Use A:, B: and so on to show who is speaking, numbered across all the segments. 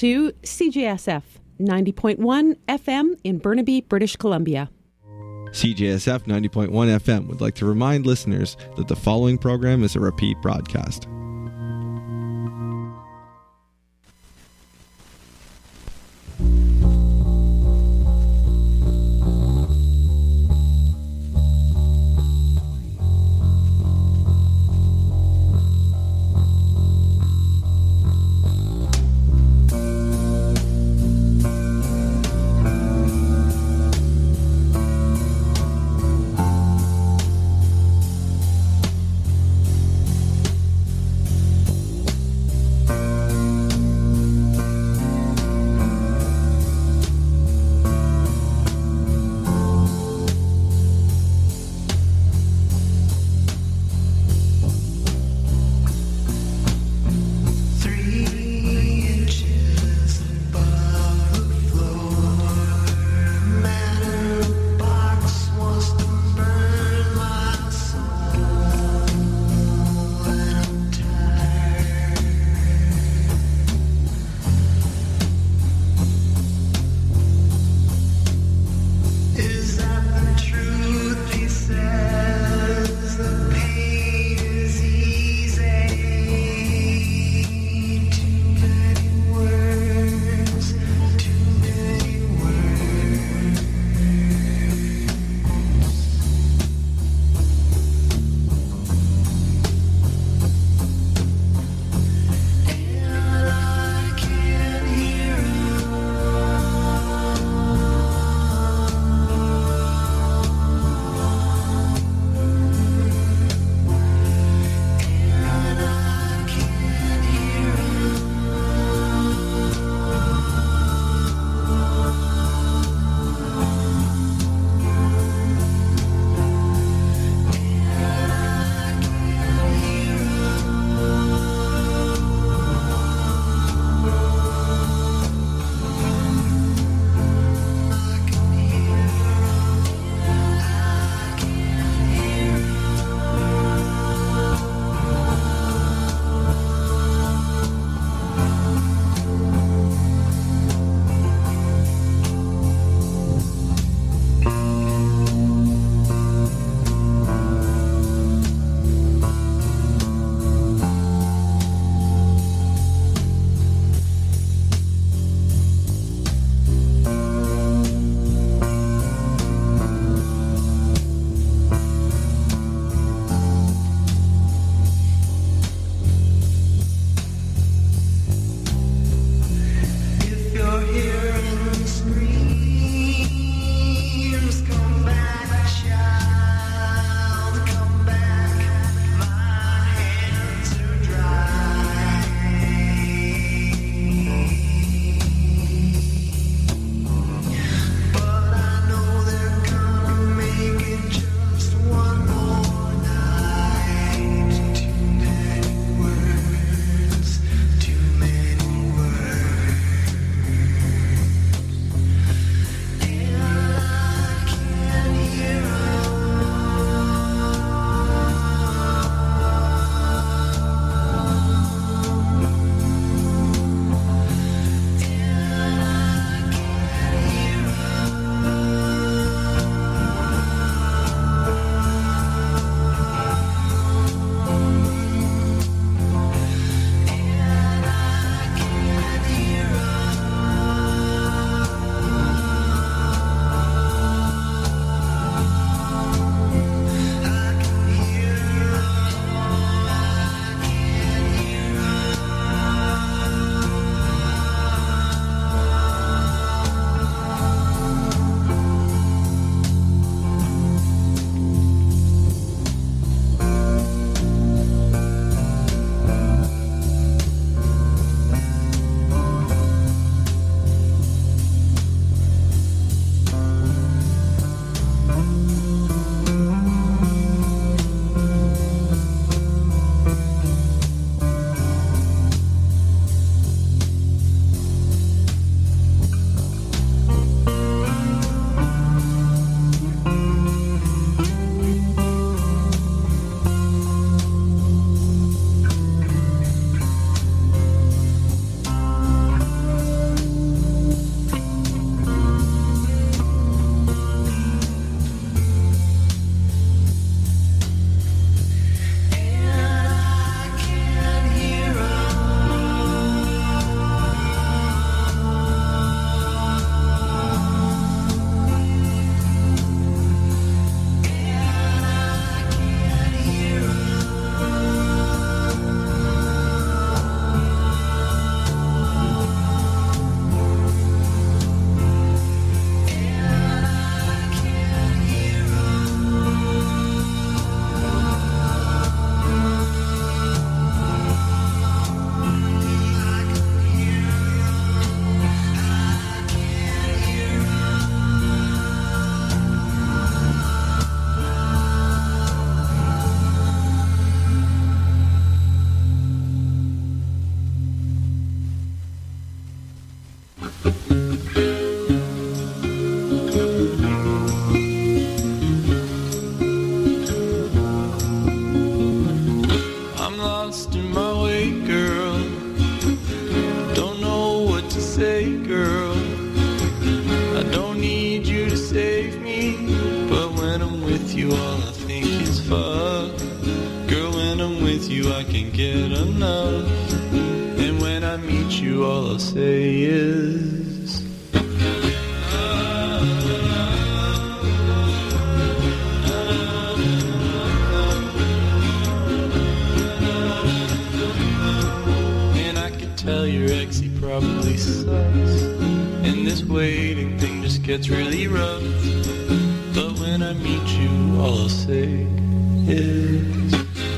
A: to CJSF 90.1 FM in Burnaby, British Columbia.
B: CJSF 90.1 FM would like to remind listeners that the following program is a repeat broadcast.
C: I'm lost in my way, girl. Don't know what to say, girl. I don't need you to save me, but when I'm with you, all I think is fuck. Girl, when I'm with you, I can't get enough. And when I meet you, all I'll say is and I can tell your ex, he probably sucks. And this waiting thing just gets really rough. But when I meet you, all I'll say is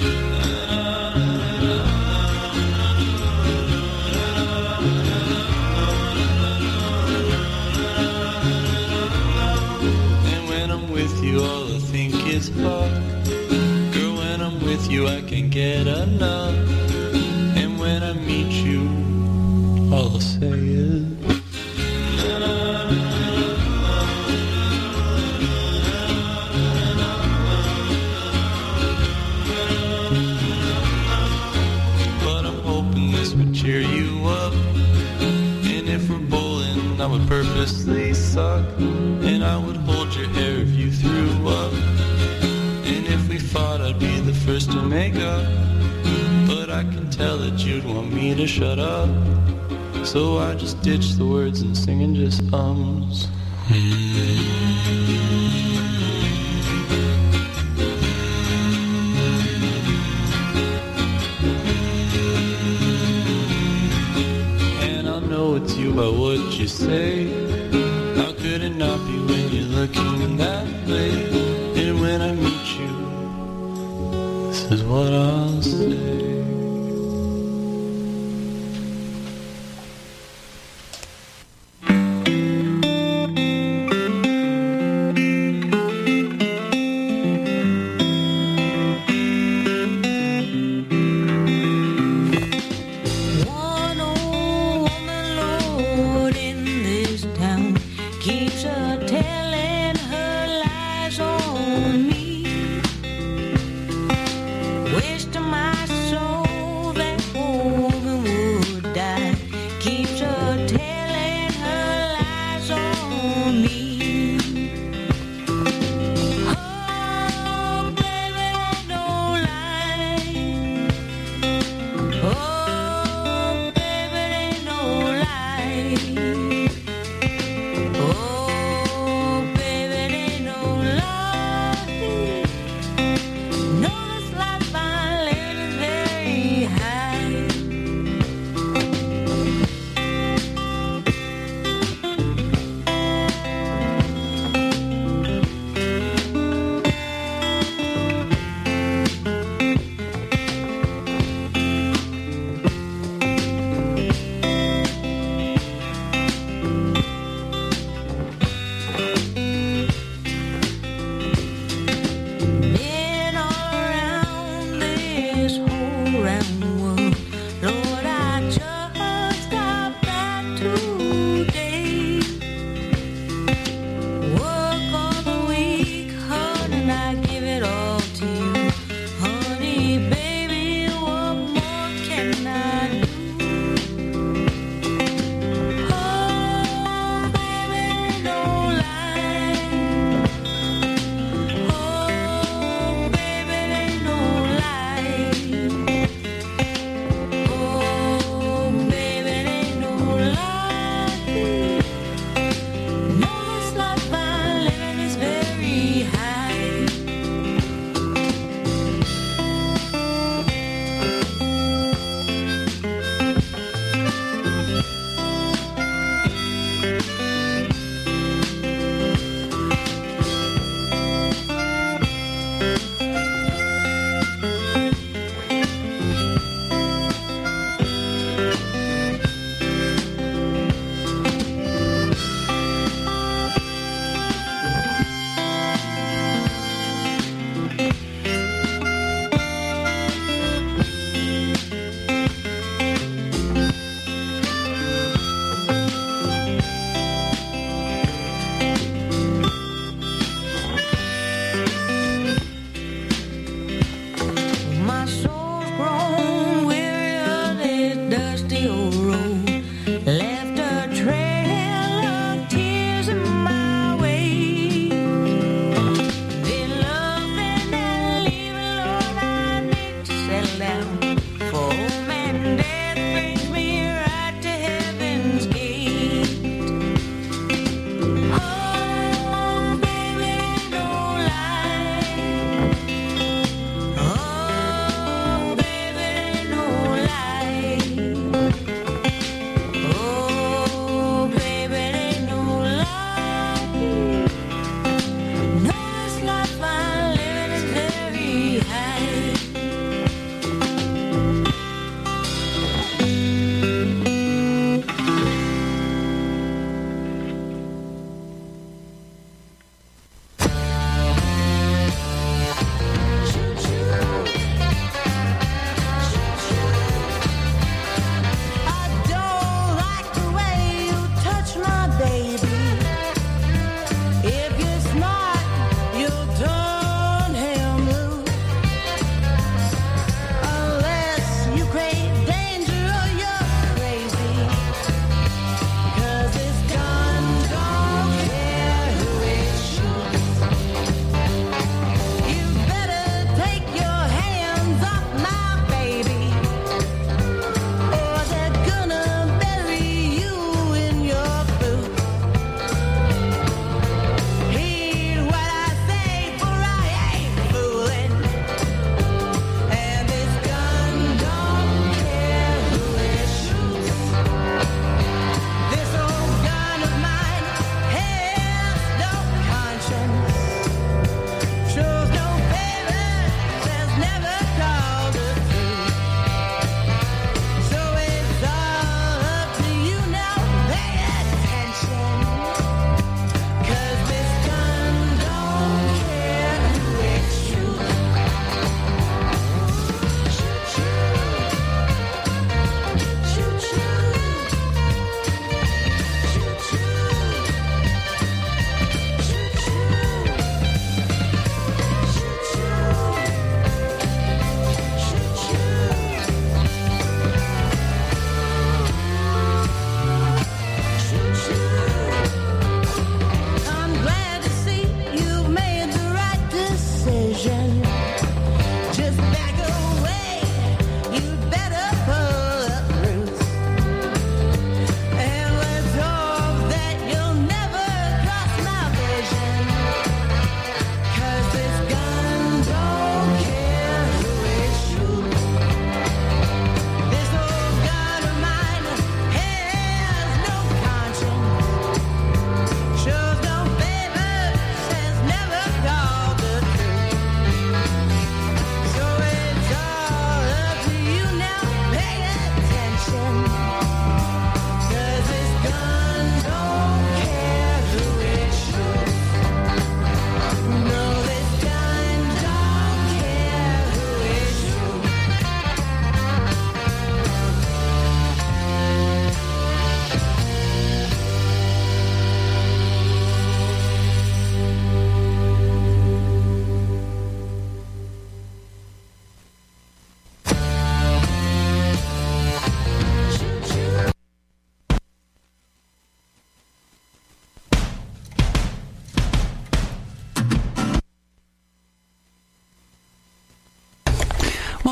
C: and when I'm with you, all I think is fuck. Girl, when I'm with you, I can't get enough. And when I meet you, all I'll say is but I'm hoping this would cheer you up. And if we're bowling, I would purposely suck. And I would hold your hair if you threw up. And if we fought, I'd be the first to make up. But I can tell that you'd want me to shut up. So I just ditch the words and singing just ums. And I'll know it's you by what you say. How could it not be when you're looking that way? And when I meet you, this is what I'll say.
D: One old woman, Lord, in this town keeps a telling her lies on me, wasting my soul.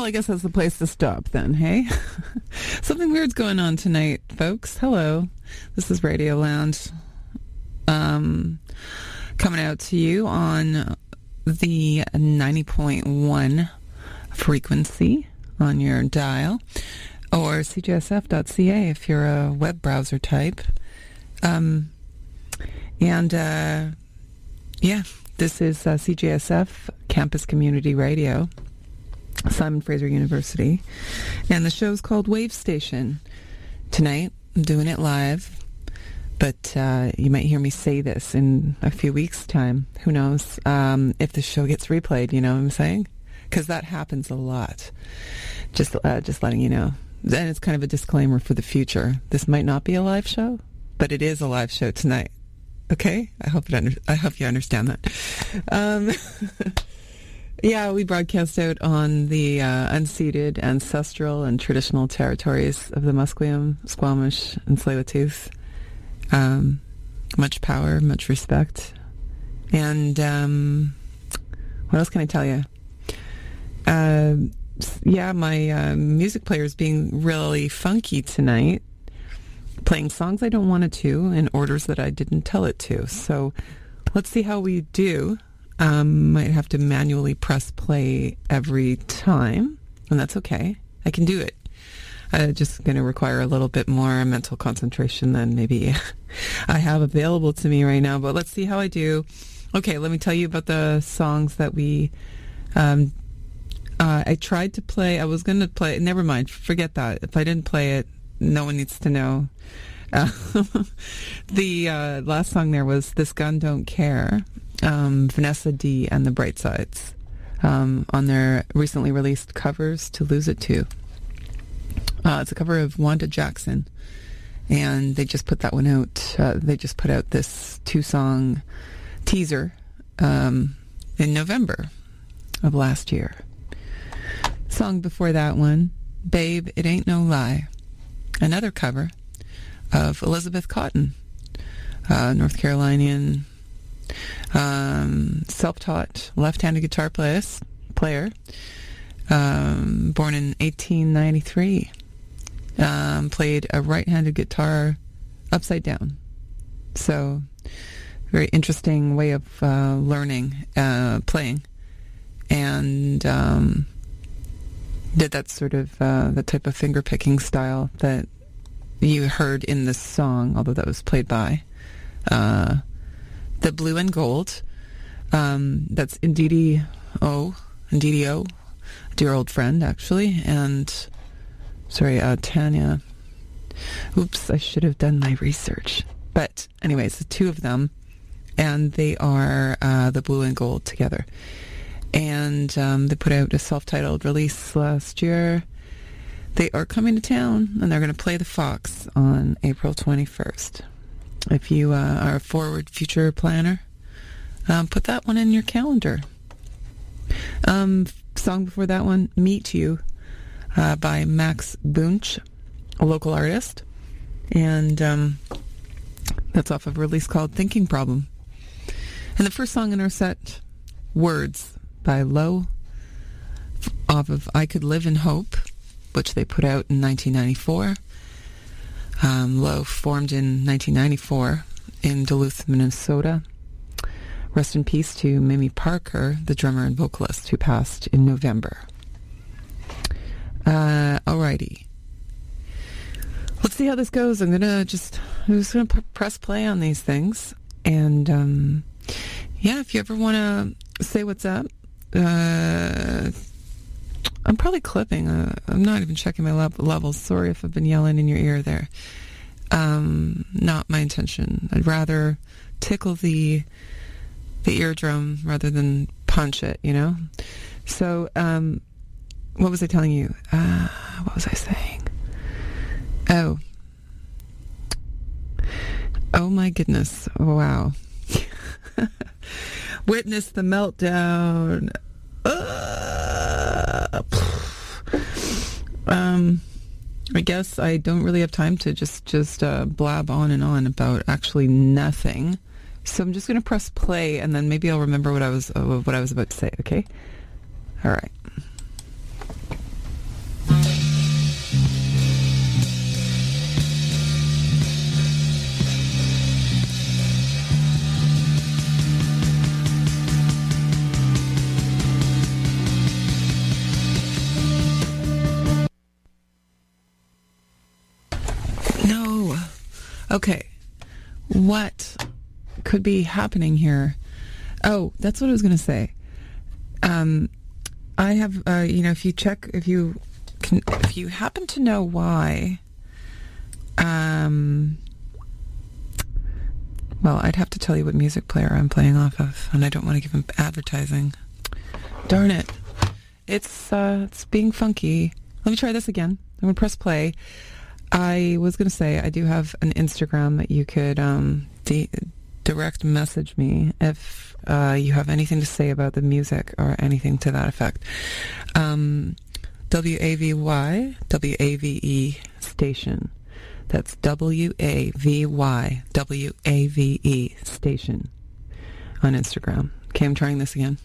E: Well, I guess that's the place to stop then, hey? Something weird's going on tonight, folks. Hello. This is Radio Lounge. Coming out to you on the 90.1 frequency on your dial, or cjsf.ca if you're a web browser type. This is CJSF Campus Community Radio, Simon Fraser University, and the show's called Wave Station. Tonight, I'm doing it live, but you might hear me say this in a few weeks' time. Who knows if the show gets replayed, you know what I'm saying? Because that happens a lot. Just letting you know. Then it's kind of a disclaimer for the future. This might not be a live show, but it is a live show tonight. Okay? I hope you understand that. Yeah, we broadcast out on the unceded, ancestral, and traditional territories of the Musqueam, Squamish, and Tsleil-Waututh. Much power, much respect. And what else can I tell you? My music player is being really funky tonight, playing songs I don't want it to in orders that I didn't tell it to. So let's see how we do. Might have to manually press play every time, and that's okay. I can do it. Just going to require a little bit more mental concentration than maybe I have available to me right now, but let's see how I do. Okay, let me tell you about the songs that we... I tried to play. I was going to play... Never mind. Forget that. If I didn't play it, no one needs to know. The last song there was This Gun Don't Care, Vanessa D and the Bright Sides, on their recently released Covers to Lose It To. It's a cover of Wanda Jackson, and they just put that one out. They just put out this 2-song teaser in November of last year. Song before that one, Babe, It Ain't No Lie, another cover of Elizabeth Cotton, North Carolinian, self-taught left-handed guitar player, born in 1893, played a right-handed guitar upside down. So, very interesting way of learning, playing, and did that sort of that type of finger-picking style that you heard in this song, although that was played by the Blue and Gold. That's Ndidi O, dear old friend, actually, and Tanya. Oops, I should have done my research. But anyways, the two of them, and they are the Blue and Gold together. And they put out a self-titled release last year. They are coming to town, and they're going to play the Fox on April 21st. If you are a forward future planner, put that one in your calendar. Song before that one, Meet You, by Max Bunch, a local artist. And that's off of a release called Thinking Problem. And the first song in our set, Words, by Low, off of I Could Live in Hope, which they put out in 1994. Low formed in 1994 in Duluth, Minnesota. Rest in peace to Mimi Parker, the drummer and vocalist, who passed in November. Alrighty. Let's see how this goes. I'm just gonna press play on these things. And, if you ever want to say what's up, I'm probably clipping. I'm not even checking my levels. Sorry if I've been yelling in your ear there. Not my intention. I'd rather tickle the eardrum rather than punch it, you know? So, what was I telling you? What was I saying? Oh my goodness. Wow. Witness the meltdown. I guess I don't really have time to just blab on and on about actually nothing. So I'm just going to press play, and then maybe I'll remember what I was about to say. Okay. All right. Okay. What could be happening here? Oh, that's what I was going to say. I have, if you happen to know why, well, I'd have to tell you what music player I'm playing off of, and I don't want to give him advertising. Darn it. It's being funky. Let me try this again. I'm going to press play. I was going to say I do have an Instagram that you could direct message me if you have anything to say about the music or anything to that effect. WAVE station. That's WAVE station on Instagram. Okay, I'm trying this again.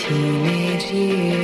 D: teenage years.